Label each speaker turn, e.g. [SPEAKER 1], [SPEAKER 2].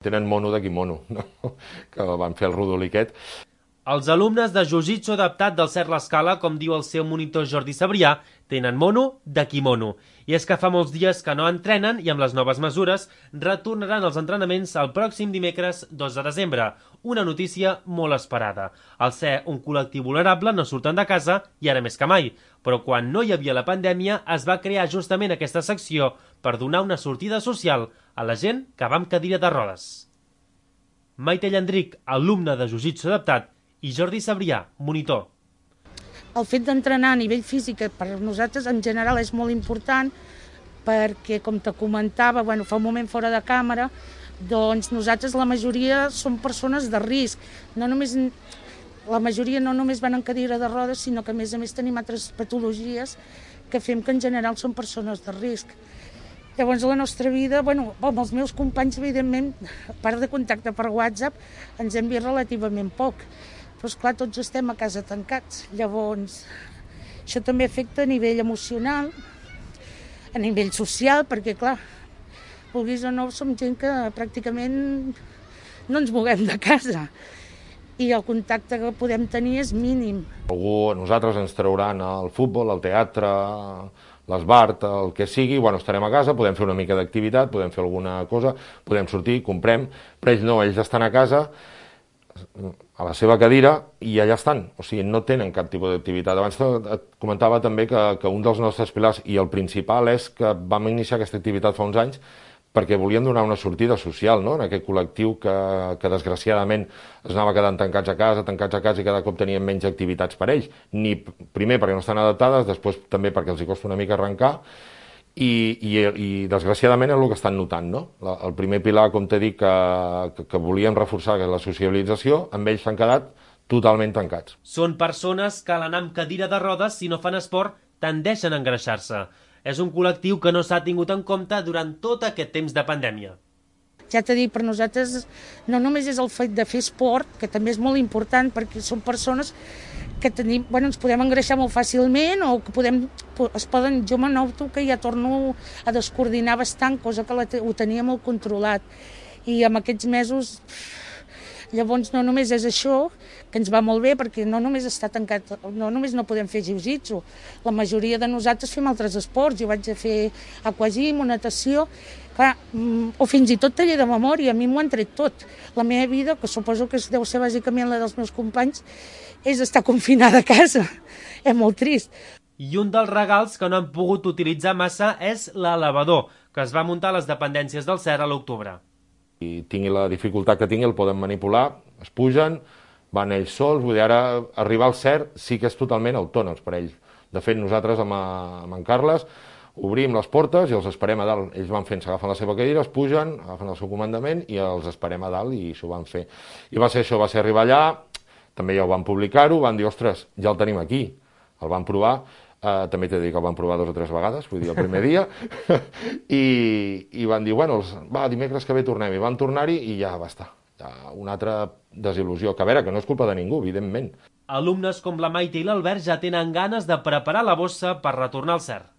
[SPEAKER 1] Tenen mono de quimono, no? Que van fer el rodolí aquest.
[SPEAKER 2] Els alumnes de Jiu-Jitsu adaptat del Cert l'Escala, com diu el seu monitor Jordi Sabrià, tenen mono de quimono. I és que fa molts dies que no entrenen i amb les noves mesures retornaran als entrenaments el pròxim dimecres 2 de desembre. Una notícia molt esperada. Al ser un col·lectiu vulnerable no surten de casa i ara més que mai. Però quan no hi havia la pandèmia es va crear justament aquesta secció per donar una sortida social a la gent que va amb cadira de rodes. Maite Llandric, alumne de Jiu-Jitsu adaptat, i Jordi Sabrià, monitor.
[SPEAKER 3] El fet d'entrenar a nivell físic per nosaltres en general és molt important perquè, com te comentava, fa un moment fora de càmera, doncs nosaltres la majoria som persones de risc. La majoria no només van en cadira de rodes, sinó que a més tenim altres patologies que fem que en general són persones de risc. Llavors la nostra vida, amb els meus companys, evidentment, a part de contacte per WhatsApp, ens hem vist relativament poc. Però, esclar, tots estem a casa tancats. Llavors, això també afecta a nivell emocional, a nivell social, perquè, clar, vulguis o no, som gent que pràcticament no ens moguem de casa i el contacte que podem tenir és mínim.
[SPEAKER 1] Algú, nosaltres ens trauran el futbol, el teatre, l'esbart, el que sigui, estarem a casa, podem fer una mica d'activitat, podem fer alguna cosa, podem sortir, comprem, però ells no, ells estan a casa, a la seva cadira, i allà estan, o sigui, no tenen cap tipus d'activitat. Abans et comentava també que un dels nostres pilars, i el principal, és que vam iniciar aquesta activitat fa uns anys perquè volíem donar una sortida social, no?, en aquest col·lectiu que desgraciadament es anava quedant tancats a casa i cada cop tenien menys activitats per ells. Primer perquè no estan adaptades, després també perquè els hi costa una mica arrencar, i desgraciadament és el que estan notant, no? El primer pilar, com t'he dit, que volíem reforçar, que és la socialització, amb ells s'han quedat totalment tancats.
[SPEAKER 2] Són persones que a l'anar amb cadira de rodes, si no fan esport, tendeixen a engreixar-se. És un col·lectiu que no s'ha tingut en compte durant tot aquest temps de pandèmia.
[SPEAKER 3] Ja t'he dit, per nosaltres no només és el fet de fer esport, que també és molt important, perquè són persones que ens podem engreixar molt fàcilment o que jo me noto que ja torno a descoordinar bastant, cosa que ho tenia molt controlat. I en aquests mesos, llavors no només és això, que ens va molt bé, perquè no només està tancat, no només no podem fer jiu-jitsu, la majoria de nosaltres fem altres esports, jo vaig a fer aquagym o natació, clar, o fins i tot taller de memòria, a mi m'ho han tret tot. La meva vida, que suposo que deu ser bàsicament la dels meus companys, és estar confinada a casa. És molt trist.
[SPEAKER 2] I un dels regals que no han pogut utilitzar massa és l'elevador, que es va muntar a les dependències del CERT a l'octubre.
[SPEAKER 1] I tingui la dificultat que tingui, el poden manipular, es pugen, van ells sols, vull dir, ara arribar al CERT sí que és totalment autònoms per ells. De fet, nosaltres amb en Carles obrim les portes i els esperem a dalt. Ells van fent, s'agafen la seva cadira, es pugen, agafen el seu comandament i els esperem a dalt, i s'ho van fer. I va ser això, va ser arribar allà, també ja ho van publicar-ho, van dir, ostres, ja el tenim aquí, el van provar, també t'he de dir que el van provar 2 o 3 vegades, vull dir, el primer dia, i van dir, dimecres que ve tornem, i van tornar-hi i ja va estar. Una altra desil·lusió, que a veure, que no és culpa de ningú, evidentment.
[SPEAKER 2] Alumnes com la Maite i l'Albert ja tenen ganes de preparar la bossa per retornar al CERT.